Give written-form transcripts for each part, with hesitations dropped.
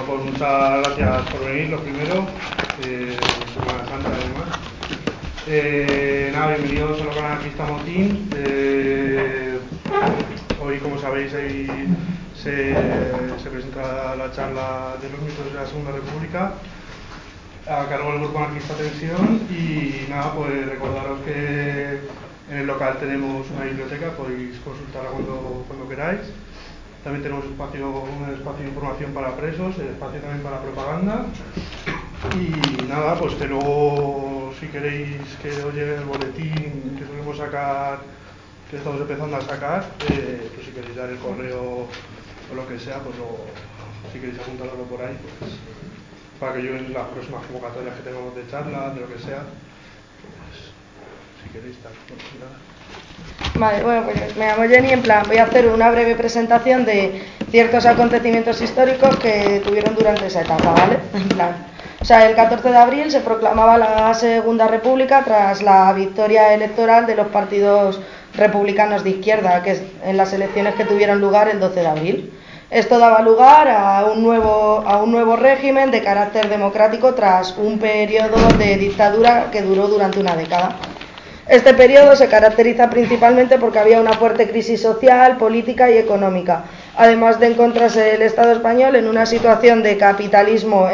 pues muchas gracias por venir, lo primero, Semana Santa además. Bienvenidos a Local Anarquista Motín. Hoy, como sabéis, ahí se presenta la charla de los mitos de la Segunda República a cargo del Grupo Anarquista Tensión. Y nada, pues recordaros que en el local tenemos una biblioteca, podéis consultarla cuando queráis. También tenemos un espacio de información para presos, espacio también para propaganda. Y nada, pues que luego, si queréis que os llegue el boletín que solemos sacar, que estamos empezando a sacar, pues si queréis dar el correo o lo que sea, pues si queréis apuntarlo por ahí, pues para que yo en las próximas convocatorias que tengamos de charla, de lo que sea, pues si queréis tal, pues nada. Vale, bueno, pues me llamo Jenny, voy a hacer una breve presentación de ciertos acontecimientos históricos que tuvieron durante esa etapa, ¿vale? El 14 de abril se proclamaba la Segunda República tras la victoria electoral de los partidos republicanos de izquierda, que es en las elecciones que tuvieron lugar el 12 de abril. Esto daba lugar a un nuevo régimen de carácter democrático tras un periodo de dictadura que duró durante una década. Este periodo se caracteriza principalmente porque había una fuerte crisis social, política y económica, además de encontrarse el Estado español en una situación de capitalismo,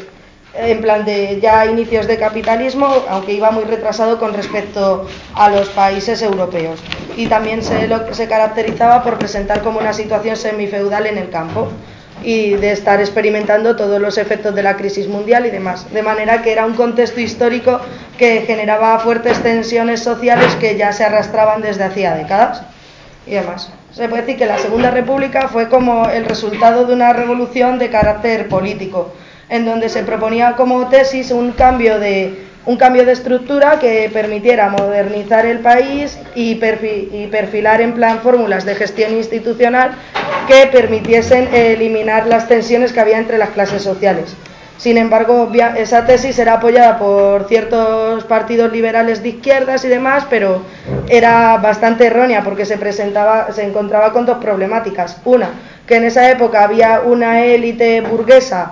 de ya inicios de capitalismo, aunque iba muy retrasado con respecto a los países europeos. Y también se caracterizaba por presentar como una situación semifeudal en el campo y de estar experimentando todos los efectos de la crisis mundial y demás, de manera que era un contexto histórico que generaba fuertes tensiones sociales que ya se arrastraban desde hacía décadas y demás. Se puede decir que la Segunda República fue como el resultado de una revolución de carácter político, en donde se proponía como tesis un cambio de estructura que permitiera modernizar el país y perfilar en plan fórmulas de gestión institucional que permitiesen eliminar las tensiones que había entre las clases sociales. Sin embargo, esa tesis era apoyada por ciertos partidos liberales de izquierdas y demás, pero era bastante errónea porque se encontraba con dos problemáticas. Una, que en esa época había una élite burguesa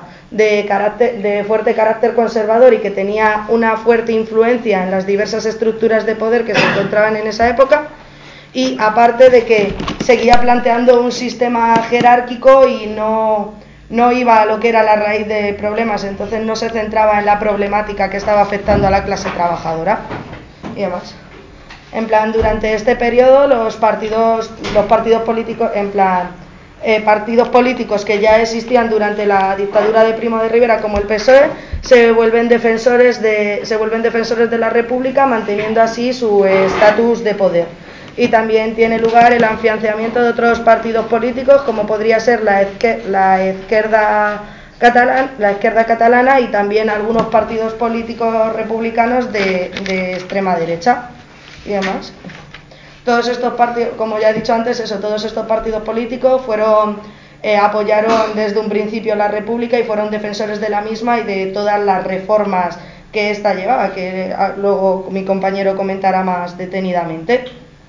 de fuerte carácter conservador y que tenía una fuerte influencia en las diversas estructuras de poder que se encontraban en esa época, y aparte de que seguía planteando un sistema jerárquico y no iba a lo que era la raíz de problemas, entonces no se centraba en la problemática que estaba afectando a la clase trabajadora y demás. Durante este periodo los partidos políticos, partidos políticos que ya existían durante la dictadura de Primo de Rivera, como el PSOE, se vuelven defensores de la República, manteniendo así su estatus de poder. Y también tiene lugar el afianzamiento de otros partidos políticos, como podría ser la izquierda catalana y también algunos partidos políticos republicanos de extrema derecha y demás. Todos estos partidos, como ya he dicho antes, todos estos partidos políticos apoyaron desde un principio la República y fueron defensores de la misma y de todas las reformas que ésta llevaba, que luego mi compañero comentará más detenidamente.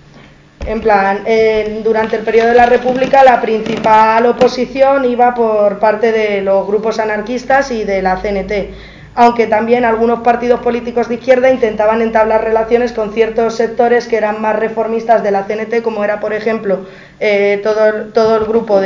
Durante el periodo de la República la principal oposición iba por parte de los grupos anarquistas y de la CNT, aunque también algunos partidos políticos de izquierda intentaban entablar relaciones con ciertos sectores que eran más reformistas de la CNT, como era, por ejemplo, todo el grupo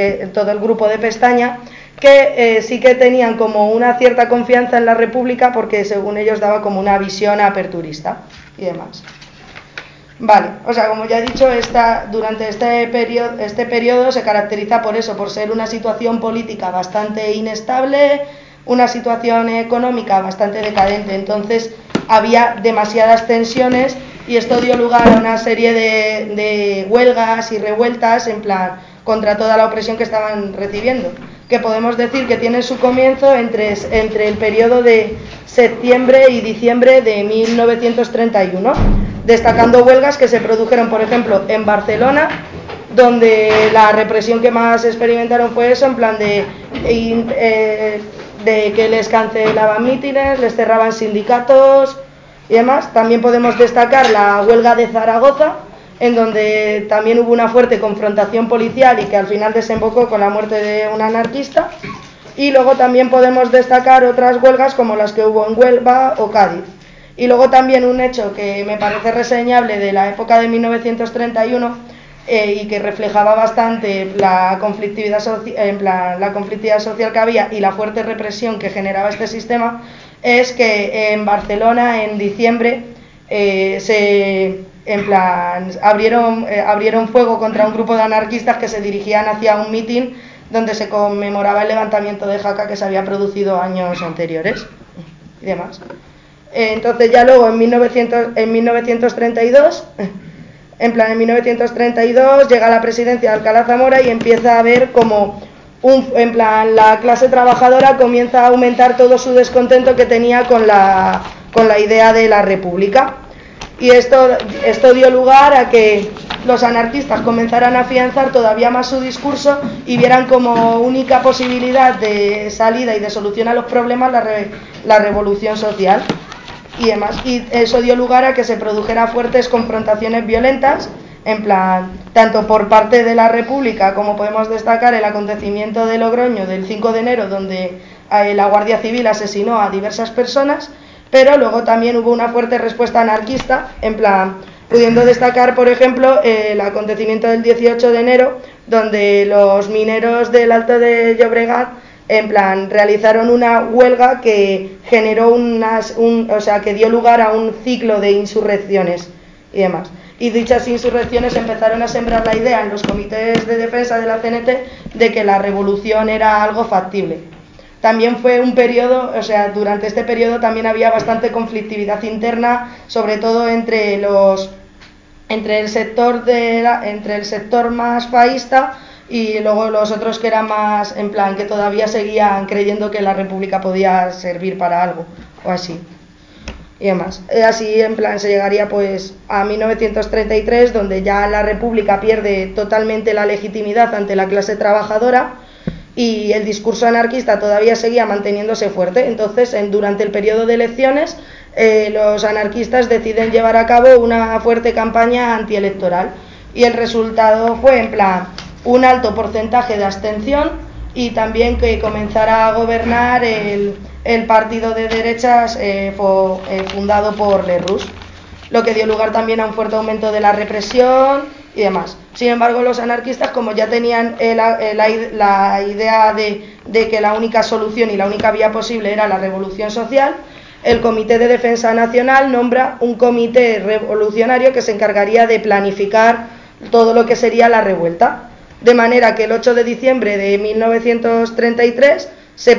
de Pestaña, que sí que tenían como una cierta confianza en la República porque según ellos daba como una visión aperturista y demás. Vale, como ya he dicho, durante este periodo se caracteriza por ser una situación política bastante inestable, una situación económica bastante decadente, entonces había demasiadas tensiones y esto dio lugar a una serie de huelgas y revueltas contra toda la opresión que estaban recibiendo, que podemos decir que tiene su comienzo entre el periodo de septiembre y diciembre de 1931, destacando huelgas que se produjeron, por ejemplo, en Barcelona, donde la represión que más experimentaron fue eso, de que les cancelaban mítines, les cerraban sindicatos y demás. También podemos destacar la huelga de Zaragoza, en donde también hubo una fuerte confrontación policial y que al final desembocó con la muerte de un anarquista Y luego también podemos destacar otras huelgas como las que hubo en Huelva o Cádiz. Y luego también un hecho que me parece reseñable de la época de 1931 y que reflejaba bastante la conflictividad, la conflictividad social que había y la fuerte represión que generaba este sistema, es que en Barcelona en diciembre abrieron fuego contra un grupo de anarquistas que se dirigían hacia un mitin donde se conmemoraba el levantamiento de Jaca que se había producido años anteriores y demás. Entonces ya luego en 1932 llega a la presidencia de Alcalá Zamora y empieza a haber como la clase trabajadora comienza a aumentar todo su descontento que tenía con la idea de la república. Y esto dio lugar a que los anarquistas comenzaran a afianzar todavía más su discurso y vieran como única posibilidad de salida y de solución a los problemas la revolución social y demás. Y eso dio lugar a que se produjeran fuertes confrontaciones violentas, tanto por parte de la República, como podemos destacar el acontecimiento de Logroño del 5 de enero, donde la Guardia Civil asesinó a diversas personas, pero luego también hubo una fuerte respuesta anarquista, pudiendo destacar, por ejemplo, el acontecimiento del 18 de enero, donde los mineros del Alto de Llobregat realizaron una huelga que generó que dio lugar a un ciclo de insurrecciones y demás. Y dichas insurrecciones empezaron a sembrar la idea en los comités de defensa de la CNT de que la revolución era algo factible. También fue un periodo, durante este periodo también había bastante conflictividad interna, sobre todo entre el sector más faísta y luego los otros que eran más que todavía seguían creyendo que la república podía servir para algo o así y demás. Así se llegaría pues a 1933, donde ya la república pierde totalmente la legitimidad ante la clase trabajadora y el discurso anarquista todavía seguía manteniéndose fuerte. Entonces durante el periodo de elecciones los anarquistas deciden llevar a cabo una fuerte campaña antielectoral y el resultado fue un alto porcentaje de abstención y también que comenzara a gobernar el partido de derechas fundado por Lerroux, lo que dio lugar también a un fuerte aumento de la represión y demás. Sin embargo, los anarquistas, como ya tenían la idea de que la única solución y la única vía posible era la revolución social, el Comité de Defensa Nacional nombra un comité revolucionario que se encargaría de planificar todo lo que sería la revuelta. De manera que el 8 de diciembre de 1933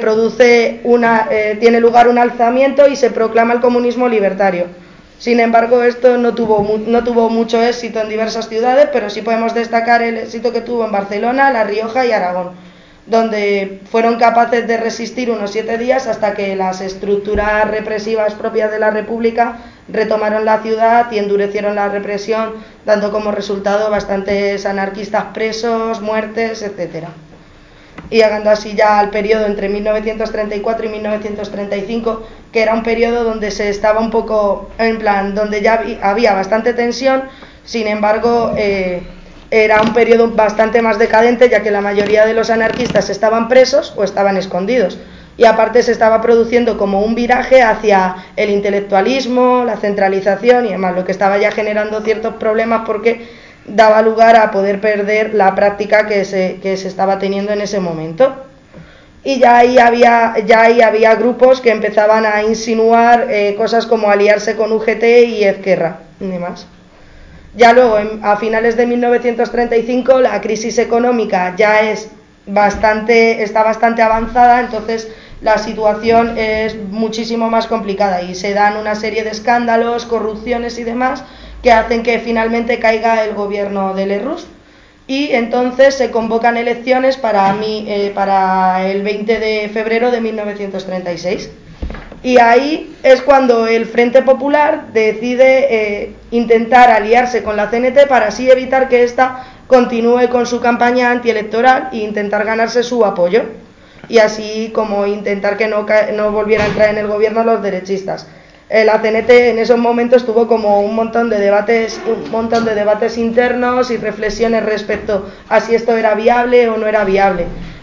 tiene lugar un alzamiento y se proclama el comunismo libertario. Sin embargo, esto no tuvo mucho éxito en diversas ciudades, pero sí podemos destacar el éxito que tuvo en Barcelona, La Rioja y Aragón, donde fueron capaces de resistir unos 7 días hasta que las estructuras represivas propias de la República retomaron la ciudad y endurecieron la represión, dando como resultado bastantes anarquistas presos, muertes, etc. Y llegando así ya al periodo entre 1934 y 1935, que era un periodo donde se estaba un poco, donde ya había bastante tensión. Sin embargo, era un periodo bastante más decadente, ya que la mayoría de los anarquistas estaban presos o estaban escondidos. Y aparte se estaba produciendo como un viraje hacia el intelectualismo, la centralización y demás, lo que estaba ya generando ciertos problemas porque daba lugar a poder perder la práctica que se estaba teniendo en ese momento. Y ya ahí había grupos que empezaban a insinuar cosas como aliarse con UGT y Ezquerra y demás. Ya luego, a finales de 1935, la crisis económica ya está bastante avanzada, entonces la situación es muchísimo más complicada y se dan una serie de escándalos, corrupciones y demás que hacen que finalmente caiga el gobierno de Lerroux y entonces se convocan elecciones para el 20 de febrero de 1936. Y ahí es cuando el Frente Popular decide intentar aliarse con la CNT para así evitar que ésta continúe con su campaña antielectoral e intentar ganarse su apoyo y así como intentar que no volviera a entrar en el gobierno los derechistas. La CNT en esos momentos tuvo como un montón de debates internos y reflexiones respecto a si esto era viable o no era viable.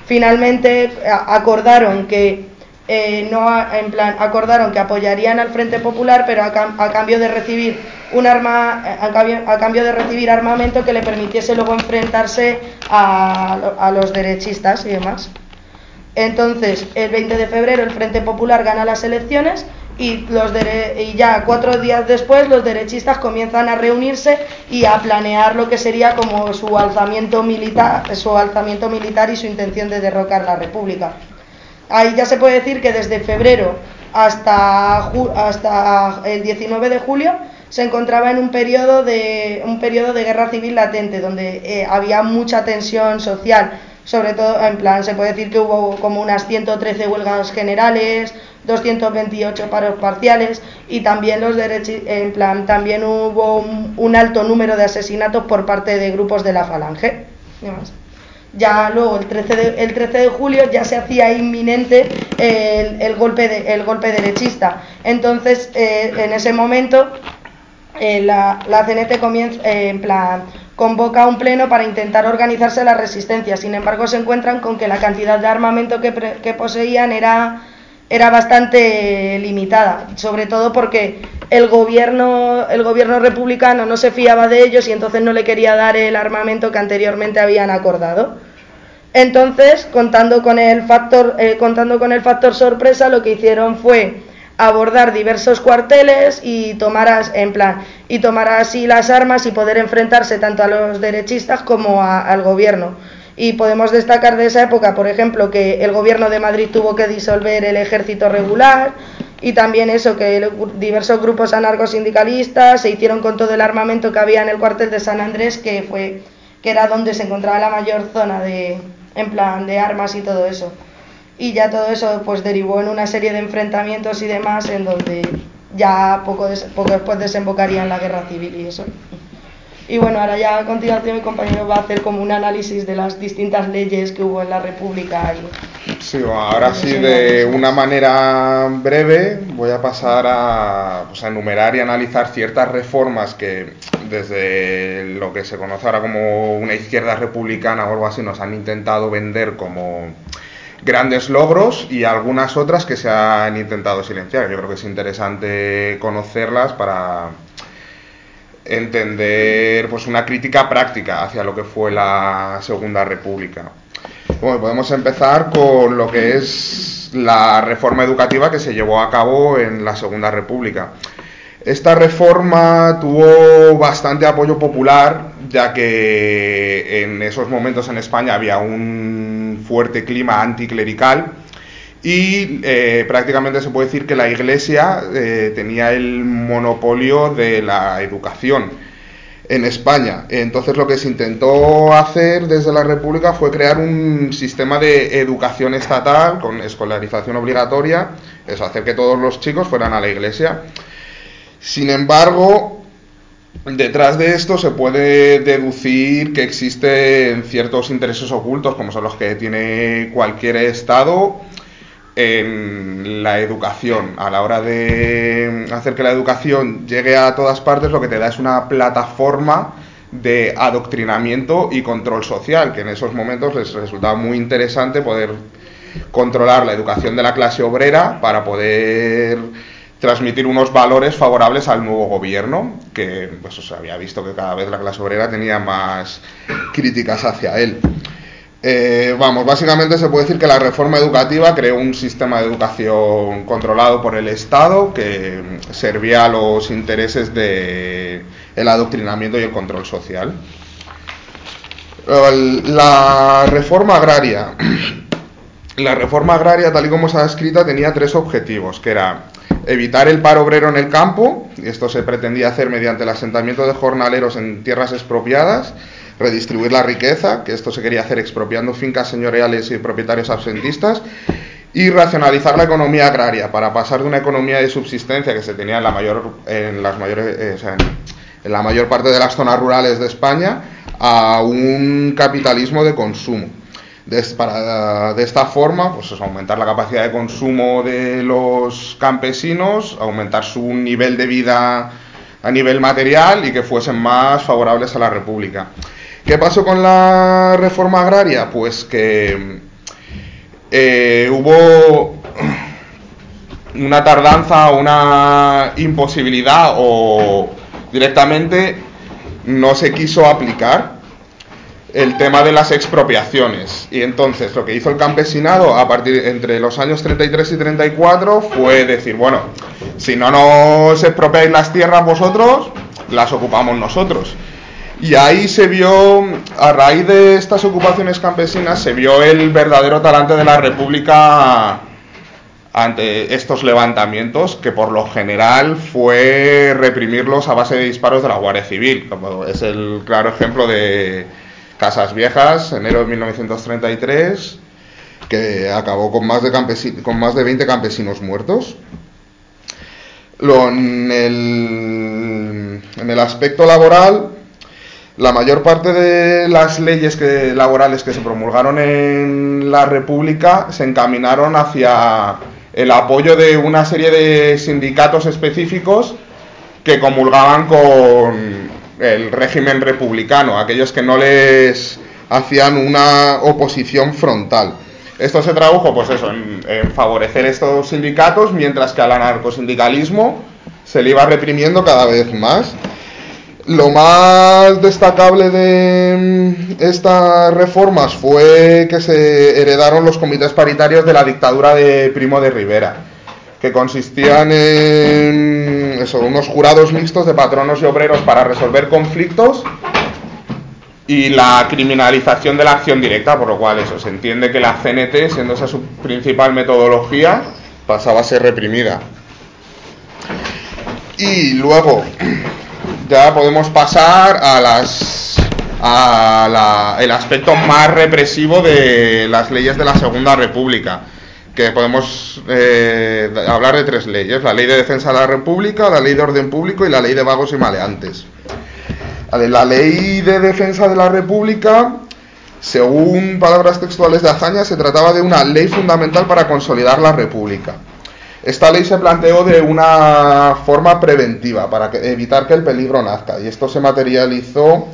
finalmente acordaron que acordaron que apoyarían al Frente Popular, pero a cambio de recibir a cambio de recibir armamento que le permitiese luego enfrentarse a los derechistas y demás. Entonces, el 20 de febrero el Frente Popular gana las elecciones y ya 4 días después los derechistas comienzan a reunirse y a planear lo que sería como su alzamiento militar y su intención de derrocar la República. Ahí ya se puede decir que desde febrero hasta el 19 de julio se encontraba en un periodo de guerra civil latente, donde había mucha tensión social, sobre todo, se puede decir que hubo como unas 113 huelgas generales, 228 paros parciales, y también también hubo un alto número de asesinatos por parte de grupos de la Falange. Ya luego el 13 de julio ya se hacía inminente el golpe derechista. Entonces, en ese momento la CNT convoca un pleno para intentar organizarse la resistencia. Sin embargo, se encuentran con que la cantidad de armamento que poseían era bastante limitada, sobre todo porque el gobierno republicano no se fiaba de ellos y entonces no le quería dar el armamento que anteriormente habían acordado. Entonces, contando con el factor sorpresa, lo que hicieron fue abordar diversos cuarteles y tomar así las armas y poder enfrentarse tanto a los derechistas como al gobierno. Y podemos destacar de esa época, por ejemplo, que el gobierno de Madrid tuvo que disolver el ejército regular, y también eso, que diversos grupos anarcosindicalistas se hicieron con todo el armamento que había en el cuartel de San Andrés, que era donde se encontraba la mayor zona de armas y todo eso. Y ya todo eso pues derivó en una serie de enfrentamientos y demás, en donde ya poco después desembocaría en la guerra civil y eso. Y bueno, ahora ya a continuación mi compañero va a hacer como un análisis de las distintas leyes que hubo en la República. Sí, ahora sí, de una manera breve voy a pasar a enumerar y analizar ciertas reformas que desde lo que se conoce ahora como una izquierda republicana o algo así nos han intentado vender como grandes logros, y algunas otras que se han intentado silenciar. Yo creo que es interesante conocerlas para entender pues una crítica práctica hacia lo que fue la Segunda República. Bueno, podemos empezar con lo que es la reforma educativa que se llevó a cabo en la Segunda República. Esta reforma tuvo bastante apoyo popular, ya que en esos momentos en España había un fuerte clima anticlerical y prácticamente se puede decir que la Iglesia tenía el monopolio de la educación en España. Entonces lo que se intentó hacer desde la República fue crear un sistema de educación estatal con escolarización obligatoria, eso, hacer que todos los chicos fueran a la Iglesia. Sin embargo, detrás de esto se puede deducir que existen ciertos intereses ocultos, como son los que tiene cualquier Estado en la educación. A la hora de hacer que la educación llegue a todas partes, lo que te da es una plataforma de adoctrinamiento y control social, que en esos momentos les resultaba muy interesante poder controlar la educación de la clase obrera para poder transmitir unos valores favorables al nuevo gobierno, que pues se había visto que cada vez la clase obrera tenía más críticas hacia él. Básicamente se puede decir que la reforma educativa creó un sistema de educación controlado por el Estado que servía a los intereses del adoctrinamiento y el control social. La reforma agraria. La reforma agraria, tal y como estaba escrita, tenía 3 objetivos, que era evitar el paro obrero en el campo, y esto se pretendía hacer mediante el asentamiento de jornaleros en tierras expropiadas, redistribuir la riqueza, que esto se quería hacer expropiando fincas señoriales y propietarios absentistas, y racionalizar la economía agraria para pasar de una economía de subsistencia que se tenía en la mayor parte de las zonas rurales de España a un capitalismo de consumo. De esta forma, pues aumentar la capacidad de consumo de los campesinos, aumentar su nivel de vida a nivel material y que fuesen más favorables a la República. ¿Qué pasó con la reforma agraria? Pues que hubo una tardanza, una imposibilidad o directamente no se quiso aplicar el tema de las expropiaciones, y entonces lo que hizo el campesinado a partir entre los años 33 y 34 fue decir, bueno, si no nos expropiáis las tierras vosotros, las ocupamos nosotros. Y ahí se vio, a raíz de estas ocupaciones campesinas, se vio el verdadero talante de la República ante estos levantamientos, que por lo general fue reprimirlos a base de disparos de la Guardia Civil, como es el claro ejemplo de Casas Viejas, enero de 1933, que acabó con más de 20 campesinos muertos. En el aspecto laboral, la mayor parte de las leyes laborales que se promulgaron en la República se encaminaron hacia el apoyo de una serie de sindicatos específicos que comulgaban con el régimen republicano, aquellos que no les hacían una oposición frontal. Esto se tradujo, pues eso, en favorecer estos sindicatos, mientras que al anarcosindicalismo se le iba reprimiendo cada vez más. Lo más destacable de estas reformas fue que se heredaron los comités paritarios de la dictadura de Primo de Rivera, que consistían en unos jurados mixtos de patronos y obreros para resolver conflictos y la criminalización de la acción directa, por lo cual se entiende que la CNT, siendo esa su principal metodología, pasaba a ser reprimida. Y luego ya podemos pasar el aspecto más represivo de las leyes de la Segunda República, que podemos hablar de 3 leyes: la Ley de Defensa de la República, la Ley de Orden Público y la Ley de Vagos y Maleantes. La Ley de Defensa de la República, según palabras textuales de Azaña, se trataba de una ley fundamental para consolidar la República. Esta ley se planteó de una forma preventiva, para evitar que el peligro nazca, y esto se materializó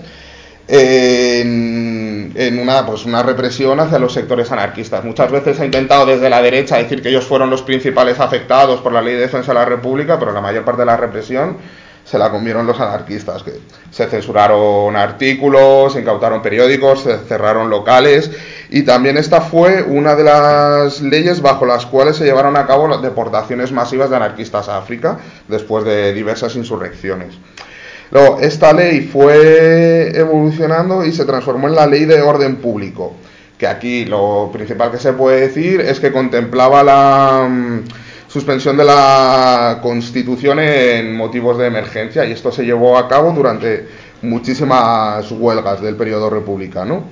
en una represión hacia los sectores anarquistas. Muchas veces se ha intentado desde la derecha decir que ellos fueron los principales afectados por la Ley de Defensa de la República, pero la mayor parte de la represión se la comieron los anarquistas, que se censuraron artículos, se incautaron periódicos, se cerraron locales, y también esta fue una de las leyes bajo las cuales se llevaron a cabo las deportaciones masivas de anarquistas a África después de diversas insurrecciones. Luego, esta ley fue evolucionando y se transformó en la Ley de Orden Público, que aquí lo principal que se puede decir es que contemplaba la suspensión de la Constitución en motivos de emergencia, y esto se llevó a cabo durante muchísimas huelgas del periodo republicano.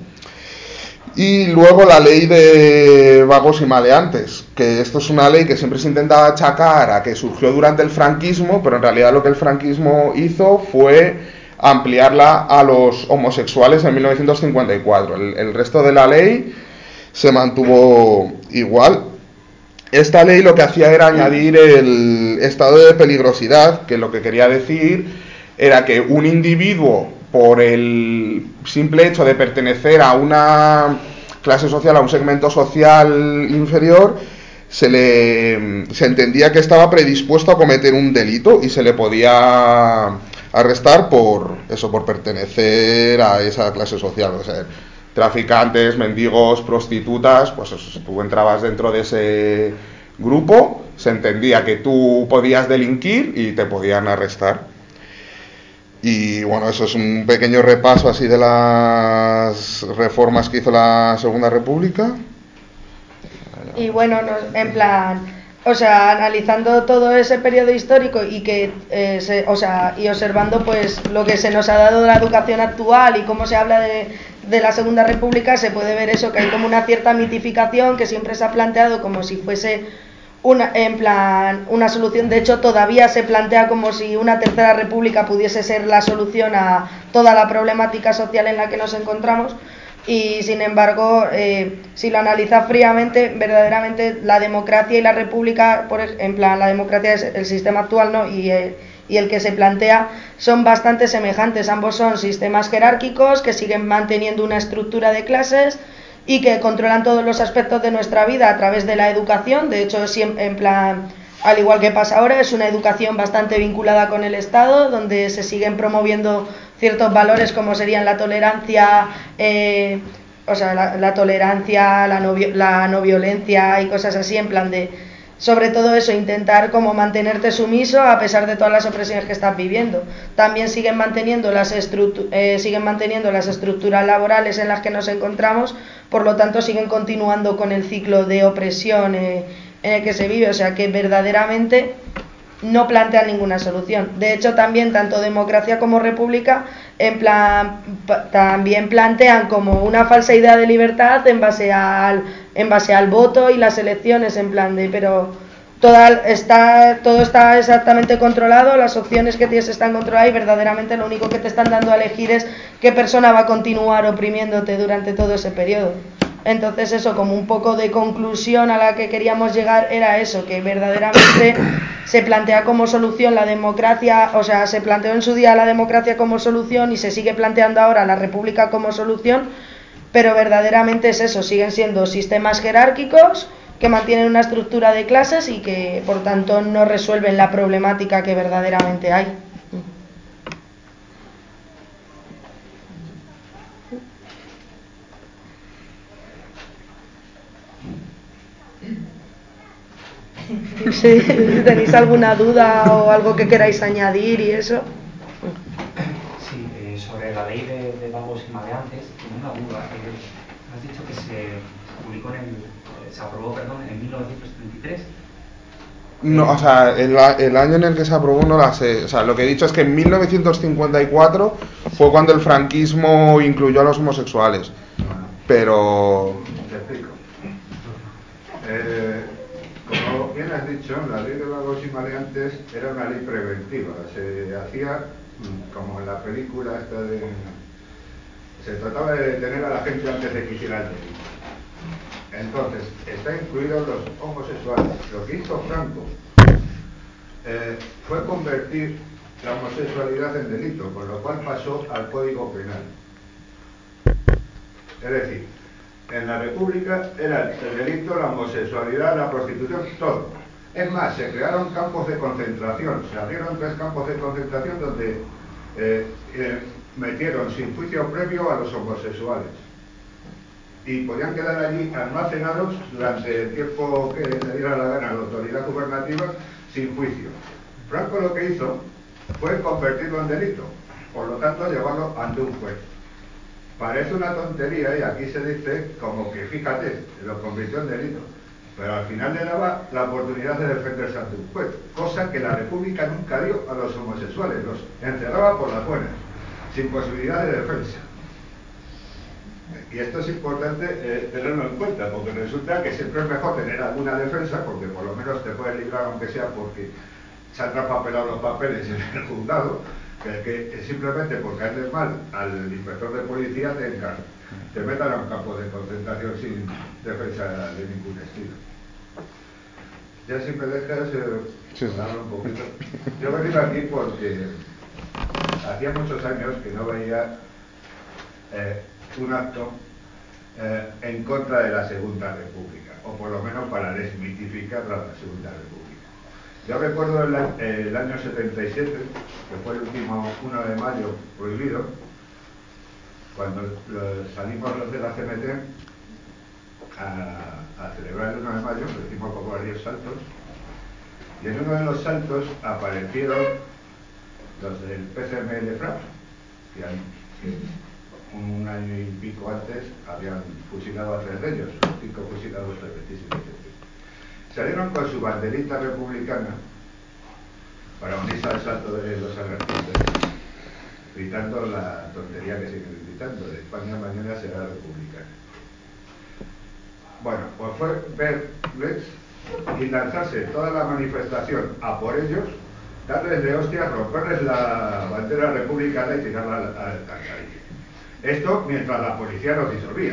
Y luego la Ley de Vagos y Maleantes, que esto es una ley que siempre se intenta achacar a que surgió durante el franquismo, pero en realidad lo que el franquismo hizo fue ampliarla a los homosexuales en 1954. El resto de la ley se mantuvo igual. Esta ley lo que hacía era añadir el estado de peligrosidad, que lo que quería decir era que un individuo, por el simple hecho de pertenecer a una clase social, a un segmento social inferior, se entendía que estaba predispuesto a cometer un delito y se le podía arrestar por pertenecer a esa clase social. O sea, traficantes, mendigos, prostitutas, pues eso, tú entrabas dentro de ese grupo, se entendía que tú podías delinquir y te podían arrestar. Y bueno, eso es un pequeño repaso así de las reformas que hizo la Segunda República. Y bueno, en plan, analizando todo ese periodo histórico y que y observando pues lo que se nos ha dado de la educación actual y cómo se habla de la Segunda República, se puede ver eso, que hay como una cierta mitificación que siempre se ha planteado como si fuese una solución. De hecho, todavía se plantea como si una tercera república pudiese ser la solución a toda la problemática social en la que nos encontramos, y sin embargo, si lo analiza fríamente, verdaderamente la democracia y la república, la democracia es el sistema actual, ¿no? y el que se plantea son bastante semejantes. Ambos son sistemas jerárquicos que siguen manteniendo una estructura de clases y que controlan todos los aspectos de nuestra vida a través de la educación. De hecho, en plan, al igual que pasa ahora, es una educación bastante vinculada con el Estado, donde se siguen promoviendo ciertos valores como serían la tolerancia, la tolerancia, la no violencia y cosas así, en plan de, sobre todo eso, intentar como mantenerte sumiso a pesar de todas las opresiones que estás viviendo. También siguen manteniendo las estructuras laborales en las que nos encontramos, por lo tanto siguen continuando con el ciclo de opresión en el que se vive, o sea que verdaderamente no plantean ninguna solución. De hecho, también tanto democracia como república también plantean como una falsa idea de libertad en base al voto y las elecciones, en plan de, pero todo está exactamente controlado, las opciones que tienes están controladas y verdaderamente lo único que te están dando a elegir es qué persona va a continuar oprimiéndote durante todo ese periodo. Entonces eso, como un poco de conclusión a la que queríamos llegar, era eso, que verdaderamente se plantea como solución la democracia, o sea, se planteó en su día la democracia como solución y se sigue planteando ahora la república como solución, pero verdaderamente es eso, siguen siendo sistemas jerárquicos que mantienen una estructura de clases y que por tanto no resuelven la problemática que verdaderamente hay. Si tenéis alguna duda o algo que queráis añadir y eso. Sí, sobre la ley de vagos y maleantes, tengo una duda. Has dicho que se aprobó en 1933. No, o sea, el año en el que se aprobó no la sé. O sea, lo que he dicho es que en 1954 fue cuando el franquismo incluyó a los homosexuales. Pero... Te explico. Como bien has dicho, la ley de vagos y maleantes era una ley preventiva. Se hacía como en la película esta de... Se trataba de detener a la gente antes de que hiciera el delito. Entonces, está incluidos los homosexuales. Lo que hizo Franco fue convertir la homosexualidad en delito, con lo cual pasó al Código Penal. Es decir, en la República era el delito, la homosexualidad, la prostitución, todo. Es más, se crearon campos de concentración, se abrieron 3 campos de concentración donde metieron sin juicio previo a los homosexuales. Y podían quedar allí almacenados durante el tiempo que le diera la gana a la autoridad gubernativa sin juicio. Franco lo que hizo fue convertirlo en delito, por lo tanto llevarlo ante un juez. Parece una tontería y aquí se dice como que, fíjate, lo convirtió en delito, pero al final le daba la oportunidad de defenderse ante un juez, cosa que la República nunca dio a los homosexuales, los encerraba por las buenas, sin posibilidad de defensa. Y esto es importante tenerlo en cuenta, porque resulta que siempre es mejor tener alguna defensa, porque por lo menos te puedes librar, aunque sea porque se han traspapelado los papeles en el juzgado, que simplemente por caerle mal al inspector de policía te metan a un campo de concentración sin defensa de ningún estilo. Ya si me dejas hablar un poquito. Yo he venido aquí porque hacía muchos años que no veía un acto en contra de la Segunda República, o por lo menos para desmitificar la Segunda República. Yo recuerdo el año 77, que fue el último 1 de mayo prohibido, cuando salimos los de la CNT a celebrar el 1 de mayo, lo hicimos por varios saltos, y en uno de los saltos aparecieron los del PCML FRAP, que un año y pico antes habían fusilado a 3 de ellos, 5 fusilados el 27 de septiembre. Salieron con su banderita republicana para unirse al salto de los anarquistas, gritando la tontería que siguen gritando, de España mañana será republicana. Bueno, pues fue verles y lanzarse toda la manifestación a por ellos, darles de hostias, romperles la bandera republicana y tirarla al alcantarilla. Esto mientras la policía los disolvía,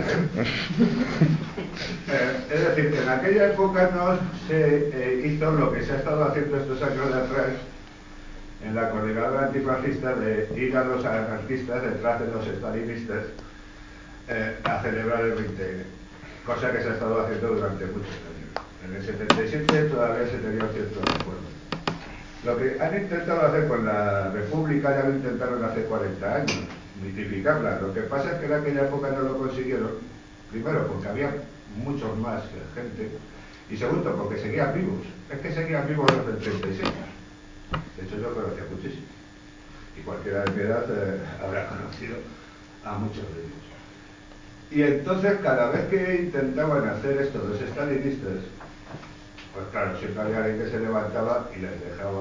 es decir, en aquella época no se hizo lo que se ha estado haciendo estos años de atrás en la coordinadora antifascista, de ir a los anarquistas detrás de los estalinistas a celebrar el 20 cosa que se ha estado haciendo durante muchos años. En el 77 todavía se tenía un cierto recuerdo. Lo que han intentado hacer con la República ya lo intentaron hace 40 años, mitificarla. Lo que pasa es que en aquella época no lo consiguieron, primero porque había muchos más gente, y segundo porque seguían vivos. Es que seguían vivos los del 36. De hecho yo conocía muchísimo. Y cualquiera de mi edad habrá conocido a muchos de ellos. Y entonces cada vez que intentaban hacer esto los estalinistas, pues claro, siempre había alguien que se levantaba y les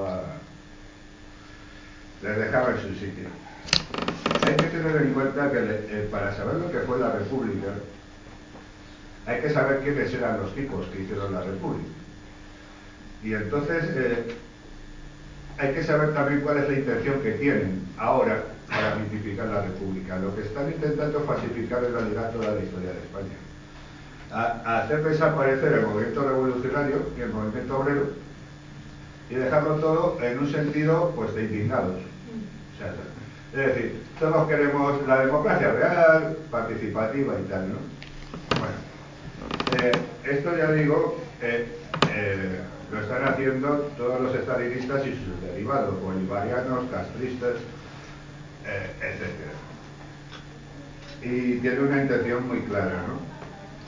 dejaba en su sitio. Hay que tener en cuenta que para saber lo que fue la República, hay que saber quiénes eran los tipos que hicieron la República. Y entonces hay que saber también cuál es la intención que tienen ahora para mitificar la República. Lo que están intentando falsificar en realidad toda la historia de España. A hacer desaparecer el movimiento revolucionario y el movimiento obrero y dejarlo todo en un sentido pues de indignados. O sea, es decir, todos queremos la democracia real, participativa y tal, ¿no? Bueno, esto ya digo, lo están haciendo todos los estalinistas y sus derivados, bolivarianos, castristas, etc. Y tiene una intención muy clara, ¿no?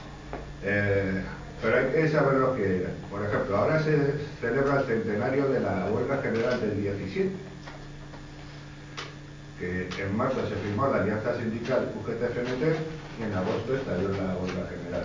Pero hay que saber lo que era. Por ejemplo, ahora se celebra el centenario de la huelga general del 17, que en marzo se firmó la alianza sindical UGT-FNT y en agosto estalló la huelga general.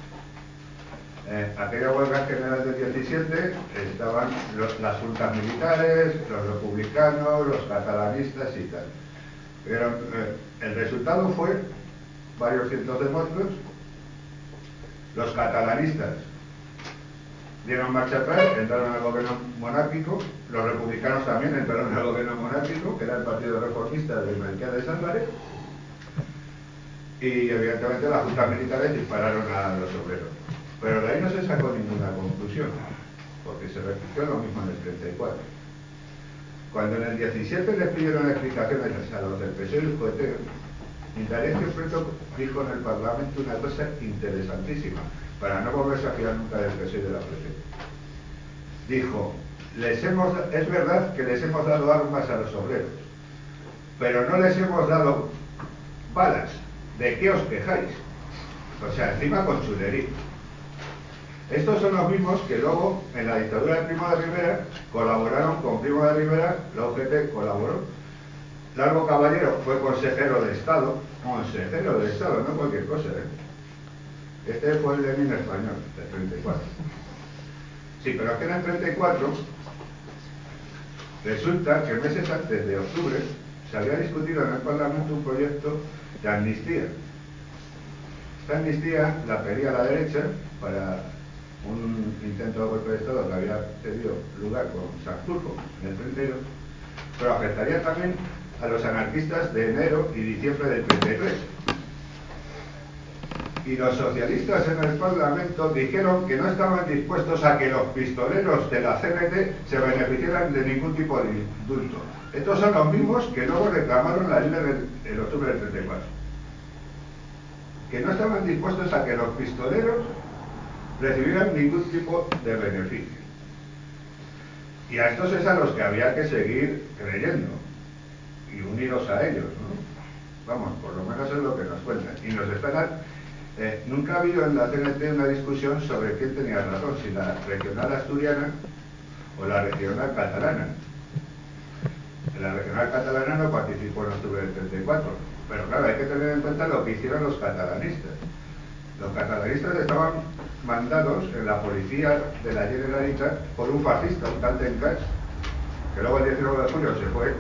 Aquella huelga general del 17 estaban las juntas militares, los republicanos, los catalanistas y tal. Pero el resultado fue varios cientos de muertos. Los catalanistas dieron marcha atrás, entraron al gobierno monárquico, los republicanos también entraron al gobierno monárquico, que era el partido reformista de Melquiades Álvarez, y evidentemente las juntas militares dispararon a los obreros. Pero de ahí no se sacó ninguna conclusión, porque se repitió lo mismo en el 34. Cuando en el 17 les pidieron explicaciones a los del PSOE y el UGT, Indalecio Prieto dijo en el Parlamento una cosa interesantísima, para no volverse a fiar nunca del PSOE y de la PSOE. Dijo, es verdad que les hemos dado armas a los obreros, pero no les hemos dado balas. ¿De qué os quejáis? O sea, encima con chulería. Estos son los mismos que luego, en la dictadura de Primo de Rivera, colaboraron con Primo de Rivera, la UGT colaboró. Largo Caballero fue consejero de Estado, no cualquier cosa, ¿eh? Este fue el Lenin español, del 34. Sí, pero es que en el 34 resulta que meses antes de octubre se había discutido en el Parlamento un proyecto de amnistía. Esta amnistía la pedía la derecha para un intento de golpe de Estado que había tenido lugar con Sanjurjo en el 32, pero afectaría también a los anarquistas de enero y diciembre del 33. Y los socialistas en el Parlamento dijeron que no estaban dispuestos a que los pistoleros de la CNT se beneficiaran de ningún tipo de indulto. Estos son los mismos que luego reclamaron la ley en octubre del 34. Que no estaban dispuestos a que los pistoleros recibieran ningún tipo de beneficio. Y a estos es a los que había que seguir creyendo y unidos a ellos, ¿no? Vamos, por lo menos es lo que nos cuentan. Y nos están nunca ha habido en la CNT una discusión sobre quién tenía razón, si la regional asturiana o la regional catalana. La regional catalana no participó en octubre del 34, pero claro, hay que tener en cuenta lo que hicieron los catalanistas. Los catalanistas estaban mandados en la policía de la Generalitat por un fascista, un tal Tencas, que luego el 19 de julio se fue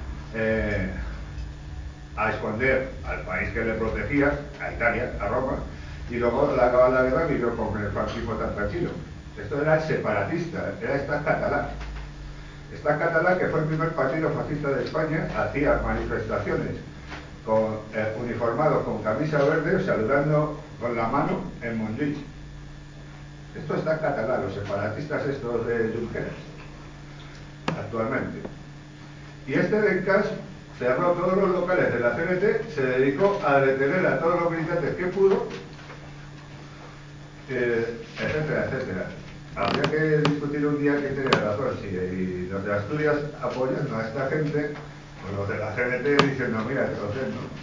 a esconder al país que le protegía, a Italia, a Roma, y luego al acabar la guerra vivió con el fascismo tan tranquilo. Esto era separatista, era Estat Català. Estat Català, que fue el primer partido fascista de España, hacía manifestaciones uniformados con camisa verde, saludando con la mano en Montjuïc. Esto está en catalán, los separatistas estos de Junqueras, actualmente. Y este Dencas cerró todos los locales de la CNT, se dedicó a detener a todos los militantes que pudo etcétera, etcétera. Habría que discutir un día quién tenía razón, si los de Asturias apoyando a esta gente o los de la CNT diciendo, mira, que lo sé,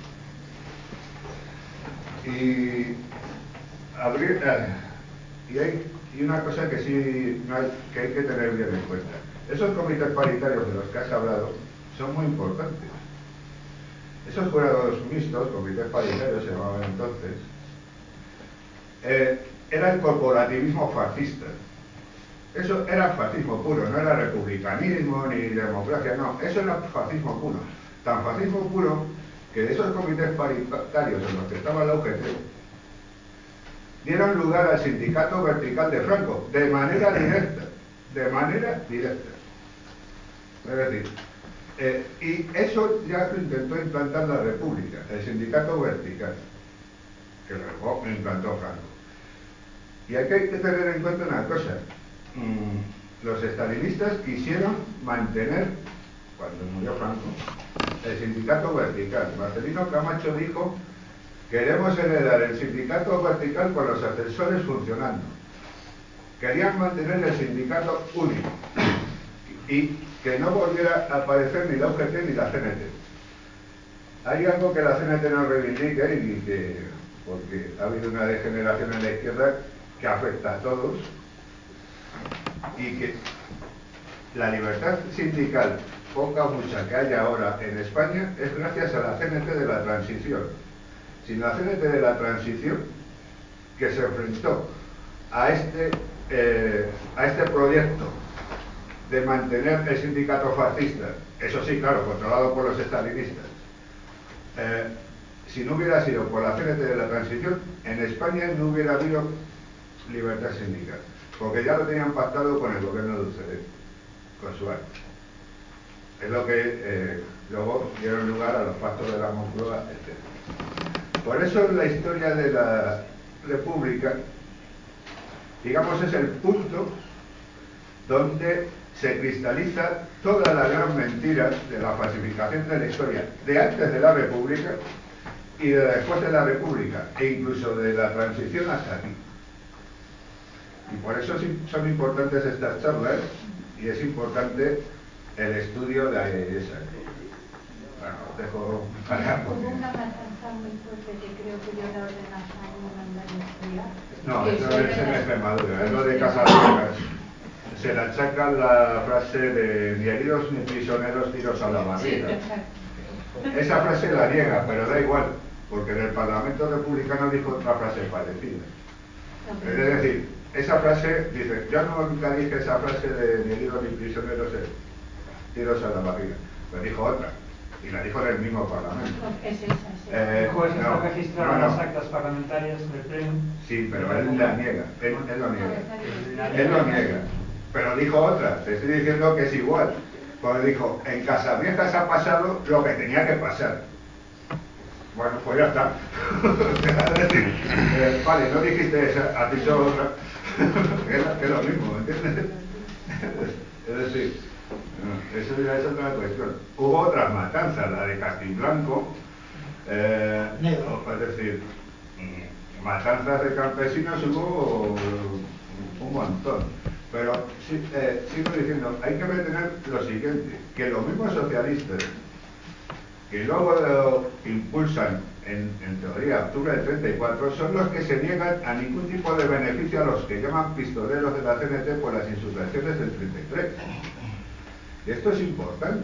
¿no? Y una cosa que sí que hay que tener bien en cuenta. Esos comités paritarios de los que has hablado son muy importantes. Esos jurados mixtos, comités paritarios se llamaban entonces, era el corporativismo fascista. Eso era fascismo puro, no era republicanismo ni democracia, no. Eso era fascismo puro. Tan fascismo puro que de esos comités paritarios en los que estaba la UGT, dieron lugar al sindicato vertical de Franco, de manera directa. De manera directa. Es decir, y eso ya lo intentó implantar la República, el sindicato vertical, que luego implantó Franco. Y aquí hay que tener en cuenta una cosa. Los estalinistas quisieron mantener, cuando murió Franco, el sindicato vertical. Marcelino Camacho dijo: queremos heredar el sindicato vertical con los ascensores funcionando. Querían mantener el sindicato único y que no volviera a aparecer ni la UGT ni la CNT. Hay algo que la CNT no reivindica y que, porque ha habido una degeneración en la izquierda que afecta a todos, y que la libertad sindical, poca o mucha que haya ahora en España, es gracias a la CNT de la transición. Sin la CNT de la transición, que se enfrentó a este proyecto de mantener el sindicato fascista, eso sí, claro, controlado por los estalinistas, si no hubiera sido por la CNT de la transición, en España no hubiera habido libertad sindical, porque ya lo tenían pactado con el gobierno de UCD, con su acta. Es lo que luego dieron lugar a los pactos de la Moncloa, etc. Por eso la historia de la República, digamos, es el punto donde se cristaliza toda la gran mentira de la falsificación de la historia de antes de la República y de después de la República, e incluso de la transición hasta aquí. Y por eso son importantes estas charlas y es importante el estudio de esa. Bueno, os dejo para... Hubo una matanza muy fuerte que creo que dio la ordenanza en Andalucía. No, eso es en Extremadura, es lo de Casablanca. Se le achaca la frase de ni heridos ni prisioneros, tiros a la barriga. Sí, esa frase la niega, pero da igual, porque en el Parlamento Republicano dijo otra frase parecida. Es decir, esa frase, dice, yo nunca dije esa frase de ni heridos ni prisioneros, tiros a la barriga, pero dijo otra, y la dijo en el mismo Parlamento. Es esa. El juez está registrado en las actas parlamentarias del Pleno. Sí, pero él la niega, él lo niega. Él lo niega. Pero dijo otra, te estoy diciendo que es igual. Porque dijo, en Casablanca se ha pasado lo que tenía que pasar. Bueno, pues ya está. Es decir, vale, no dijiste esa, has dicho otra. Es lo mismo, ¿entiendes? Es decir, eso ya es otra cuestión. Hubo otras matanzas, la de Castiblanco, es decir, matanzas de campesinos hubo un montón. Pero sigo diciendo, hay que retener lo siguiente, que los mismos socialistas que luego lo impulsan en teoría octubre del 34 son los que se niegan a ningún tipo de beneficio a los que llaman pistoleros de la CNT por las insurrecciones del 33. Y esto es importante.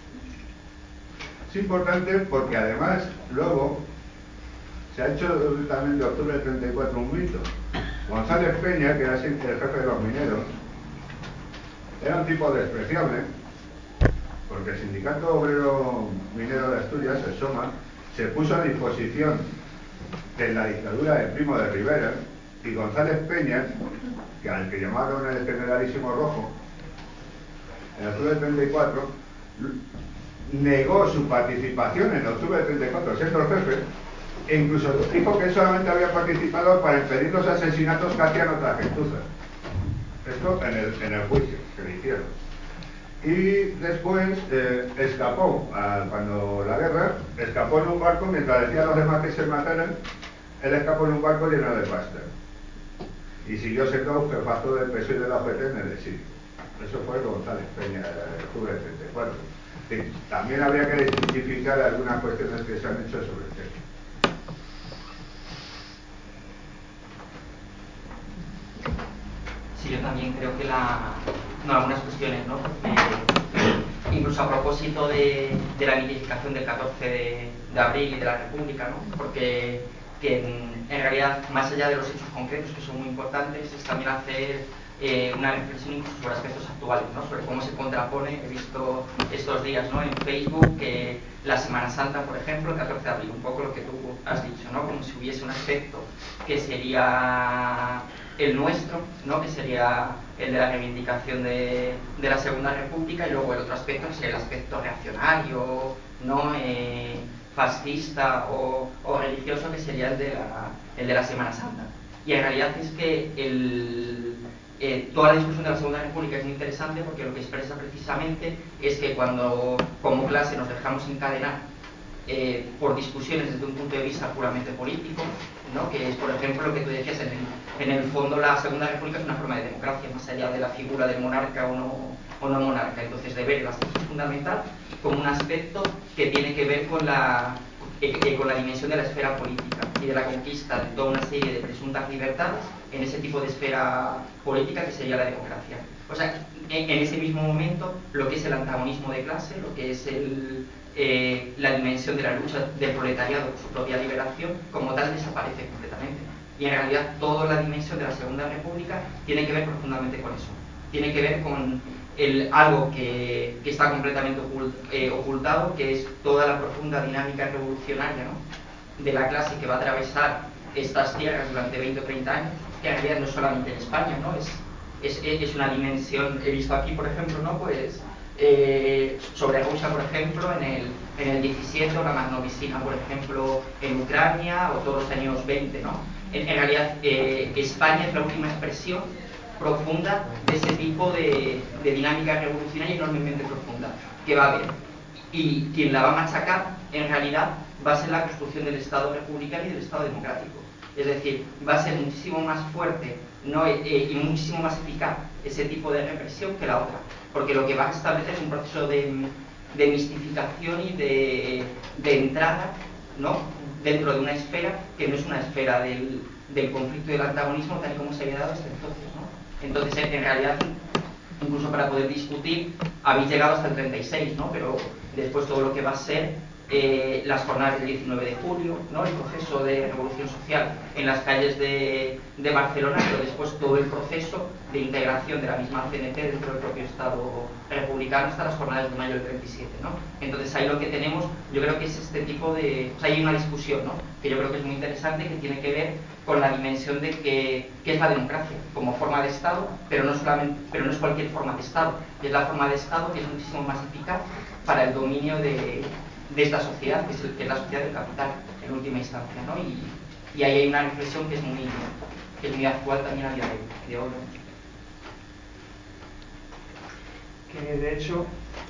Es importante porque además luego se ha hecho también de octubre del 34 un mito. González Peña, que era el jefe de los mineros, era un tipo despreciable, porque el Sindicato Obrero Minero de Asturias, el SOMA, se puso a disposición de la dictadura de Primo de Rivera, y González Peña, al que llamaron el generalísimo rojo, en octubre del 34, negó su participación en octubre del 34, siendo el jefe, e incluso dijo que él solamente había participado para impedir los asesinatos que hacían otras gentuzas. Esto en el juicio que le hicieron. Y después escapó, cuando la guerra, escapó en un barco, mientras decían a los demás que se mataran, él escapó en un barco lleno de pasta. y siguió siendo jefazo del PSOE y de la OPT en el exilio. Eso fue González Peña, en octubre del 34. Sí, también habría que identificar algunas cuestiones que se han hecho sobre el tema. Sí, yo también creo que algunas cuestiones, ¿no? Incluso a propósito de la mitificación del 14 de abril y de la República, ¿no? Porque en realidad, más allá de los hechos concretos, que son muy importantes, es también hacer una reflexión incluso sobre aspectos actuales, ¿no? Sobre cómo se contrapone. He visto estos días, ¿no?, en Facebook que la Semana Santa, por ejemplo, el 14 de abril, un poco lo que tú has dicho, ¿no? Como si hubiese un aspecto que sería el nuestro, ¿no?, que sería el de la reivindicación de la Segunda República, y luego el otro aspecto que sería el aspecto reaccionario, ¿no?, fascista o religioso, que sería el de la Semana Santa. Y en realidad es que toda la discusión de la Segunda República es muy interesante, porque lo que expresa precisamente es que cuando como clase nos dejamos encadenar por discusiones desde un punto de vista puramente político, ¿no?, que es, por ejemplo, lo que tú decías, en el fondo la Segunda República es una forma de democracia, más allá de la figura del monarca o no monarca. Entonces, de ver el aspecto fundamental como un aspecto que tiene que ver con la dimensión de la esfera política y de la conquista de toda una serie de presuntas libertades en ese tipo de esfera política que sería la democracia. O sea, en ese mismo momento, lo que es el antagonismo de clase, lo que es la dimensión de la lucha del proletariado por su propia liberación, como tal, desaparece completamente. Y en realidad toda la dimensión de la Segunda República tiene que ver profundamente con eso. Tiene que ver con algo que está completamente ocultado, que es toda la profunda dinámica revolucionaria, ¿no?, de la clase que va a atravesar estas tierras durante 20 o 30 años, que en realidad no es solamente en España, ¿no? Es una dimensión. He visto aquí, por ejemplo, ¿no?, pues sobre Rusia, por ejemplo, en el 17, o la Magnovicina, por ejemplo, en Ucrania, o todos los años 20, ¿no? En realidad, España es la última expresión profunda de ese tipo de dinámica revolucionaria enormemente profunda que va a haber. Y quien la va a machacar, en realidad, va a ser la construcción del Estado republicano y del Estado democrático. Es decir, va a ser muchísimo más fuerte, ¿no?, y muchísimo más eficaz ese tipo de represión que la otra, porque lo que va a establecer es un proceso de mistificación y de entrada, ¿no?, dentro de una esfera que no es una esfera del conflicto y del antagonismo tal y como se había dado hasta entonces, ¿no? Entonces, en realidad, incluso para poder discutir, habéis llegado hasta el 36, ¿no?, pero después todo lo que va a ser las jornadas del 19 de julio, ¿no?, el proceso de revolución social en las calles de Barcelona, pero después todo el proceso de integración de la misma CNT dentro del propio Estado republicano hasta las jornadas de mayo del 37, ¿no? Entonces ahí lo que tenemos, yo creo que es este tipo de... O sea, hay una discusión, ¿no?, que yo creo que es muy interesante, que tiene que ver con la dimensión de qué es la democracia como forma de Estado, pero no es cualquier forma de Estado, es la forma de Estado que es muchísimo más eficaz para el dominio de esta sociedad, que es la sociedad del capital, en última instancia, ¿no? Y ahí hay una reflexión que es muy actual también a día de hoy, ¿no? Que de hecho,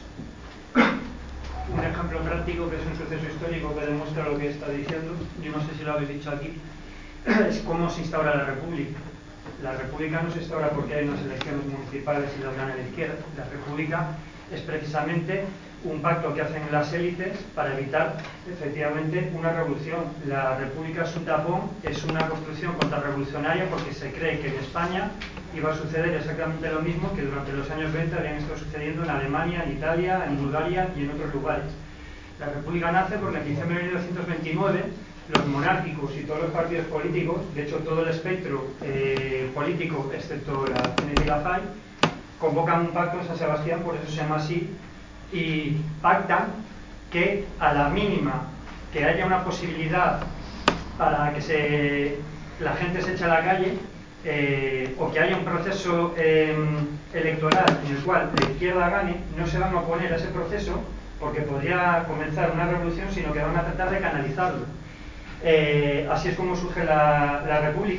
un ejemplo práctico, que es un suceso histórico que demuestra lo que está diciendo, yo no sé si lo habéis dicho aquí, es cómo se instaura la República. La República no se instaura porque hay unas elecciones municipales y las gana la izquierda. La República es precisamente un pacto que hacen las élites para evitar efectivamente una revolución. La República es un tapón, es una construcción contrarrevolucionaria, porque se cree que en España iba a suceder exactamente lo mismo que durante los años 20 habían estado sucediendo en Alemania, en Italia, en Bulgaria y en otros lugares. La República nace porque en diciembre de 1929 los monárquicos y todos los partidos políticos, de hecho todo el espectro político, excepto la CNT y la FAI, convocan un pacto en San Sebastián, por eso se llama así, y pactan que a la mínima que haya una posibilidad para que la gente se eche a la calle, o que haya un proceso electoral en el cual la izquierda gane, no se van a oponer a ese proceso porque podría comenzar una revolución, sino que van a tratar de canalizarlo. Así es como surge la República.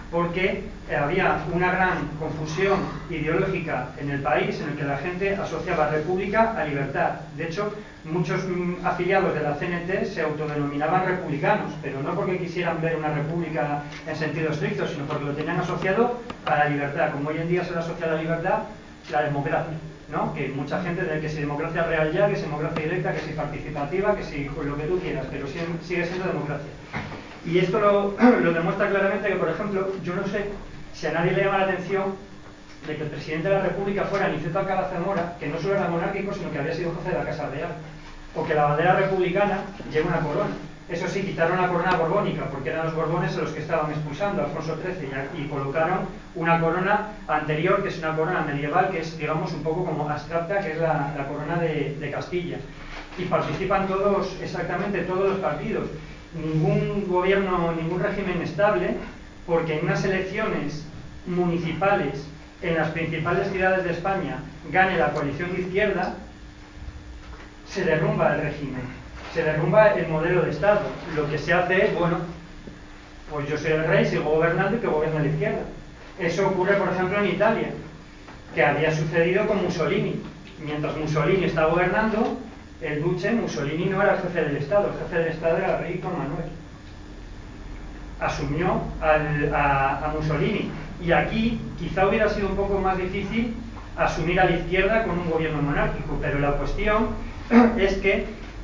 porque había una gran confusión ideológica en el país en el que la gente asociaba república a libertad. De hecho, muchos afiliados de la CNT se autodenominaban republicanos, pero no porque quisieran ver una república en sentido estricto, sino porque lo tenían asociado a la libertad, como hoy en día se le asocia a la libertad la democracia, ¿no? Que mucha gente dice que si democracia real ya, que si democracia directa, que si participativa, que si lo que tú quieras, pero sigue siendo democracia. Y esto lo demuestra claramente que, por ejemplo, yo no sé si a nadie le llama la atención de que el presidente de la República fuera Aniceto Alcalá Zamora, que no solo era monárquico, sino que había sido jefe de la Casa Real, o que la bandera republicana lleva una corona. Eso sí, quitaron la corona borbónica, porque eran los borbones los que estaban expulsando a Alfonso XIII, y colocaron una corona anterior, que es una corona medieval, que es, digamos, un poco como abstracta, que es la corona de Castilla. Y participan todos, exactamente todos los partidos. Ningún gobierno, ningún régimen estable, porque en unas elecciones municipales en las principales ciudades de España gane la coalición de izquierda, se derrumba el régimen, se derrumba el modelo de Estado. Lo que se hace es, bueno, pues yo soy el rey, sigo gobernando y que gobierne la izquierda. Eso ocurre, por ejemplo, en Italia, que había sucedido con Mussolini. Mientras Mussolini estaba gobernando, el duce, Mussolini no era el jefe del Estado, el jefe del Estado era el rey Víctor Manuel. Asumió a Mussolini. Y aquí quizá hubiera sido un poco más difícil asumir a la izquierda con un gobierno monárquico, pero la cuestión es que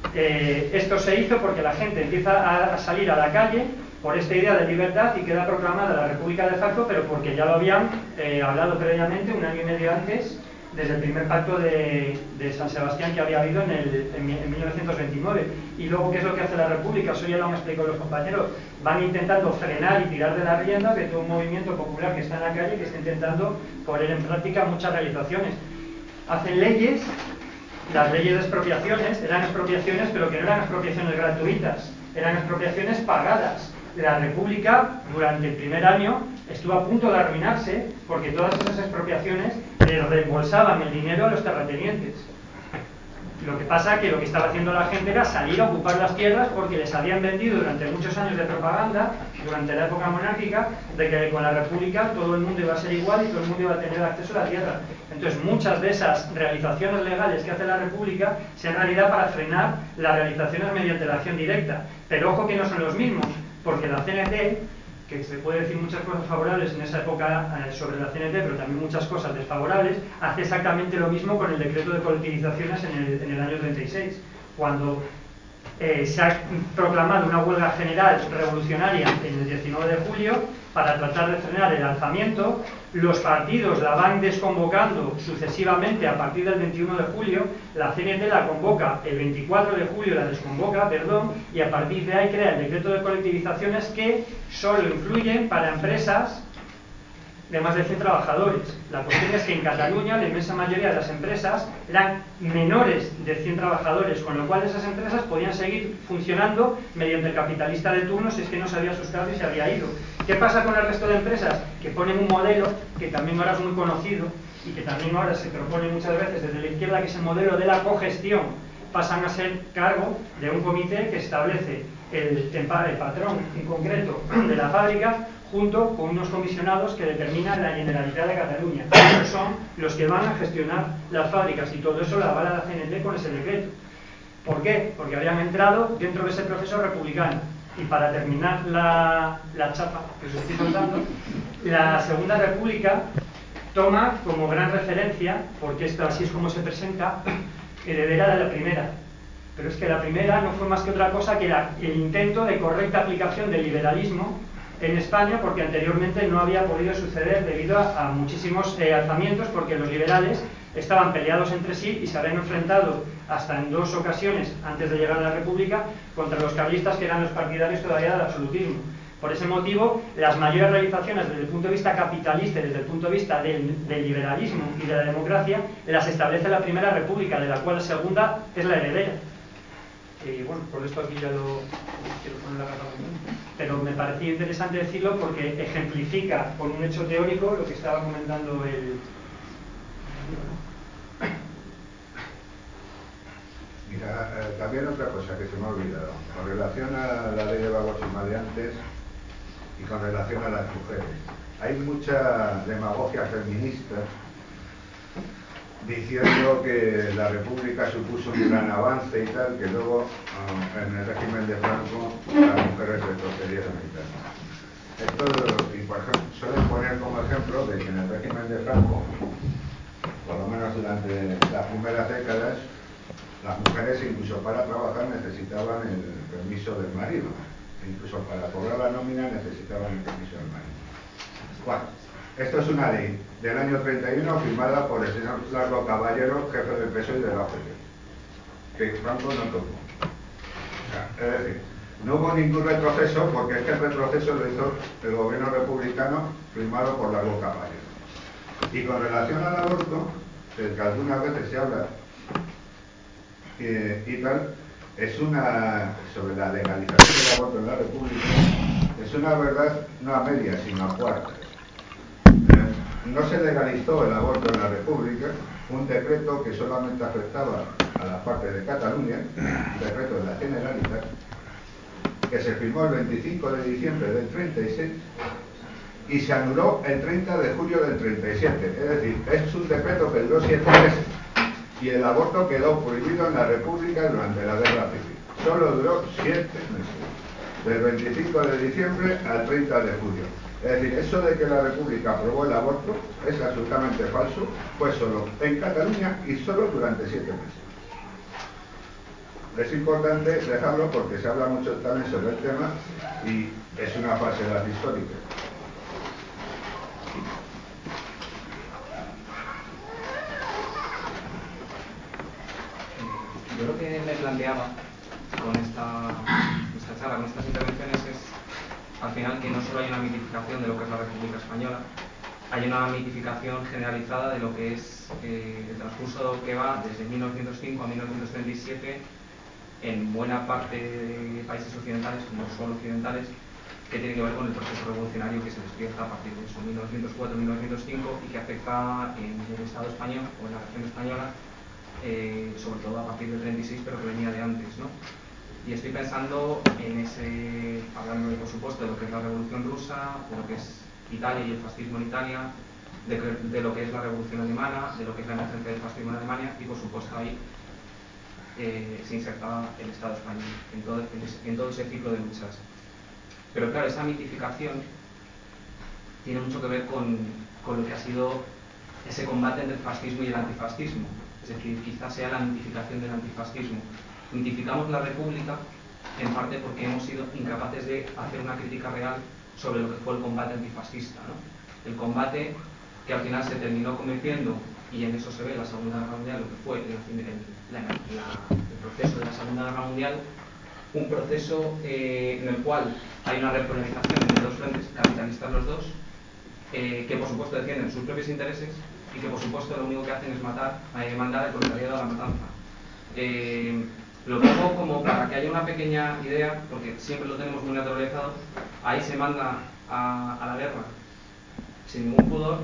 esto se hizo porque la gente empieza a salir a la calle por esta idea de libertad y queda proclamada la República de facto, pero porque ya lo habían hablado previamente, un año y medio antes, desde el primer pacto de San Sebastián que había habido en 1929. Y luego, ¿qué es lo que hace la República? Eso ya lo han explicado los compañeros. Van intentando frenar y tirar de la rienda de todo un movimiento popular que está en la calle, que está intentando poner en práctica muchas realizaciones. Hacen leyes, las leyes de expropiaciones, eran expropiaciones, pero que no eran expropiaciones gratuitas, eran expropiaciones pagadas. La República, durante el primer año, estuvo a punto de arruinarse porque todas esas expropiaciones le reembolsaban el dinero a los terratenientes. Lo que pasa es que lo que estaba haciendo la gente era salir a ocupar las tierras porque les habían vendido durante muchos años de propaganda, durante la época monárquica, de que con la República todo el mundo iba a ser igual y todo el mundo iba a tener acceso a la tierra. Entonces, muchas de esas realizaciones legales que hace la República son en realidad para frenar las realizaciones mediante la acción directa. Pero ojo que no son los mismos, porque la CNT, que se puede decir muchas cosas favorables en esa época sobre la CNT, pero también muchas cosas desfavorables, hace exactamente lo mismo con el decreto de colectivizaciones en el año 36, cuando se ha proclamado una huelga general revolucionaria en el 19 de julio para tratar de frenar el alzamiento. Los partidos la van desconvocando sucesivamente a partir del 21 de julio, la CNT la convoca el 24 de julio, la desconvoca, y a partir de ahí crea el decreto de colectivizaciones que solo influyen para empresas de más de 100 trabajadores. La cuestión es que en Cataluña la inmensa mayoría de las empresas eran menores de 100 trabajadores, con lo cual esas empresas podían seguir funcionando mediante el capitalista de turno si es que no se había asustado y se había ido. ¿Qué pasa con el resto de empresas? Que ponen un modelo que también ahora es muy conocido y que también ahora se propone muchas veces desde la izquierda, que es el modelo de la cogestión. Pasan a ser cargo de un comité que establece el patrón en concreto de la fábrica, junto con unos comisionados que determinan la Generalitat de Cataluña. Ellos son los que van a gestionar las fábricas y todo eso lo avala la CNT con ese decreto. ¿Por qué? Porque habían entrado dentro de ese proceso republicano. Y para terminar la chapa que os estoy contando, la Segunda República toma como gran referencia, porque esto así es como se presenta, heredera de la primera. Pero es que la primera no fue más que otra cosa que el intento de correcta aplicación del liberalismo en España, porque anteriormente no había podido suceder debido a muchísimos alzamientos, porque los liberales estaban peleados entre sí y se habían enfrentado hasta en 2 ocasiones antes de llegar a la República contra los carlistas, que eran los partidarios todavía del absolutismo. Por ese motivo, las mayores realizaciones desde el punto de vista capitalista y desde el punto de vista del liberalismo y de la democracia las establece la Primera República, de la cual la segunda es la heredera. Y bueno, por esto aquí ya lo quiero poner la capa. Pero me parecía interesante decirlo porque ejemplifica con un hecho teórico lo que estaba comentando el... Mira, también otra cosa que se me ha olvidado. Con relación a la ley de vagos y maleantes, y con relación a las mujeres. Hay mucha demagogia feminista diciendo que la República supuso un gran avance y tal, que luego en el régimen de Franco las mujeres retrocedieron y tal. Esto, y por ejemplo, suelen poner como ejemplo de que en el régimen de Franco, por lo menos durante las primeras décadas, las mujeres incluso para trabajar necesitaban el permiso del marido, incluso para cobrar la nómina necesitaban el permiso del marido. Bueno, esto es una ley del año 31 firmada por el señor Largo Caballero, jefe del PSOE y de la OCDE, que Franco no tocó. O sea, es decir, no hubo ningún retroceso porque es que el retroceso lo hizo el gobierno republicano firmado por Largo Caballero. Y con relación al aborto, del que algunas veces se habla y tal, es una, sobre la legalización del aborto en la República, es una verdad no a medias, sino a cuartas. No se legalizó el aborto en la República, un decreto que solamente afectaba a la parte de Cataluña, un decreto de la Generalitat, que se firmó el 25 de diciembre del 36 y se anuló el 30 de julio del 37. Es decir, es un decreto que duró 7 meses y el aborto quedó prohibido en la República durante la Guerra Civil. Solo duró 7 meses, del 25 de diciembre al 30 de julio. Es decir, eso de que la República aprobó el aborto es absolutamente falso, fue solo en Cataluña y solo durante 7 meses. Es importante dejarlo porque se habla mucho también sobre el tema y es una falsedad histórica. Yo lo que me planteaba con esta charla, con estas intervenciones es al final que no solo hay una mitificación de lo que es la República Española, hay una mitificación generalizada de lo que es el transcurso que va desde 1905 a 1937 en buena parte de países occidentales, como son occidentales, que tiene que ver con el proceso revolucionario que se despierta a partir de eso, 1904-1905, y que afecta en el Estado español o en la región española, sobre todo a partir del 36, pero que venía de antes, ¿no? Y estoy pensando en ese, hablando por supuesto de lo que es la Revolución Rusa, de lo que es Italia y el fascismo en Italia, de lo que es la Revolución Alemana, de lo que es la emergencia del fascismo en Alemania, y por supuesto ahí se insertaba el Estado español en todo ese ciclo de luchas. Pero claro, esa mitificación tiene mucho que ver con lo que ha sido ese combate entre el fascismo y el antifascismo. Es decir, quizás sea la mitificación del antifascismo. Mitificamos la República en parte porque hemos sido incapaces de hacer una crítica real sobre lo que fue el combate antifascista, ¿no? El combate que al final se terminó convirtiendo, y en eso se ve la Segunda Guerra Mundial, lo que fue el proceso de la Segunda Guerra Mundial, un proceso en el cual hay una repolarización entre dos frentes, capitalistas los dos, que por supuesto defienden sus propios intereses y que por supuesto lo único que hacen es mandar al proletariado a la matanza. Lo pongo como para que haya una pequeña idea, porque siempre lo tenemos muy naturalizado. Ahí se manda a la guerra sin ningún pudor.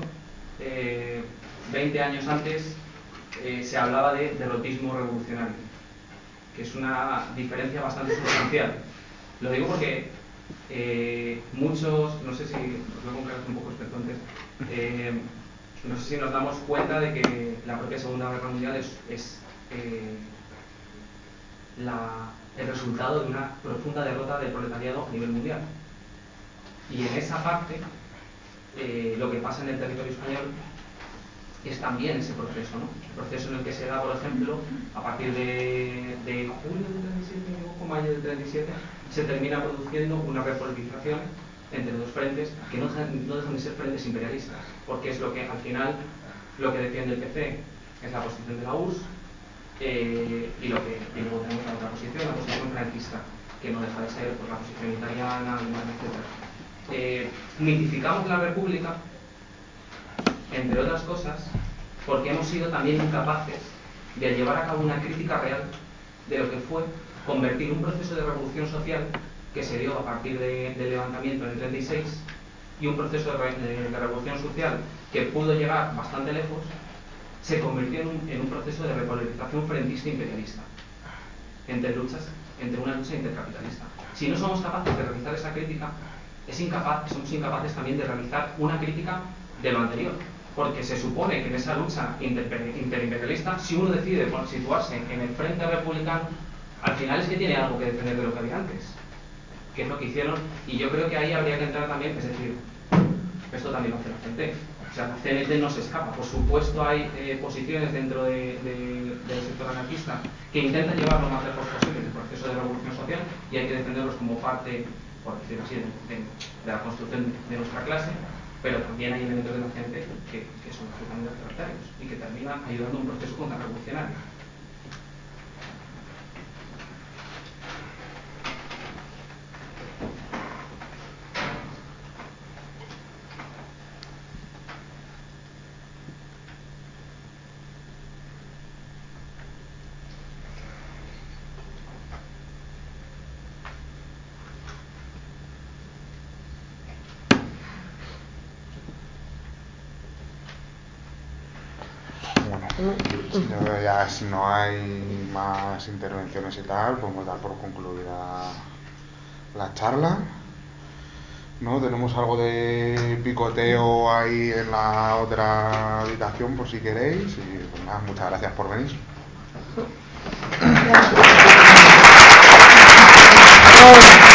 20 años antes se hablaba de derrotismo revolucionario, que es una diferencia bastante sustancial. Lo digo porque muchos, no sé si os voy a concretar un poco experto antes, no sé si nos damos cuenta de que la propia Segunda Guerra Mundial es el resultado de una profunda derrota del proletariado a nivel mundial. Y en esa parte, lo que pasa en el territorio español es también ese proceso, ¿no? El proceso en el que se da, por ejemplo, a partir de julio del 37 o mayo del 37, se termina produciendo una repolarización entre dos frentes que no dejan de ser frentes imperialistas, porque es lo que al final lo que defiende el PC es la posición de la URSS, y luego tenemos la otra posición, la posición franquista, que no deja de ser pues, la posición italiana, alemana, etc. Mitificamos la República, entre otras cosas, porque hemos sido también incapaces de llevar a cabo una crítica real de lo que fue convertir un proceso de revolución social que se dio a partir del levantamiento en el 36 y un proceso de revolución social que pudo llegar bastante lejos, se convirtió en un proceso de repolarización frentista imperialista entre una lucha intercapitalista. Si no somos capaces de realizar esa crítica, somos incapaces también de realizar una crítica de lo anterior. Porque se supone que en esa lucha interimperialista, si uno decide situarse en el frente republicano, al final es que tiene algo que defender de lo que había antes, que es lo que hicieron, y yo creo que ahí habría que entrar también, es decir, esto también lo hace la CNT. O sea, la CNT no se escapa. Por supuesto hay posiciones dentro del sector anarquista que intentan llevar lo más lejos posible el proceso de revolución social, y hay que defenderlos como parte, por decirlo así, de la construcción de nuestra clase, pero también hay elementos de la CNT que son absolutamente refractarios y que terminan ayudando a un proceso contrarrevolucionario. Ya, si no hay más intervenciones y tal, podemos dar por concluida la charla. ¿No? Tenemos algo de picoteo ahí en la otra habitación por si queréis. Y pues nada, muchas gracias por venir. Gracias.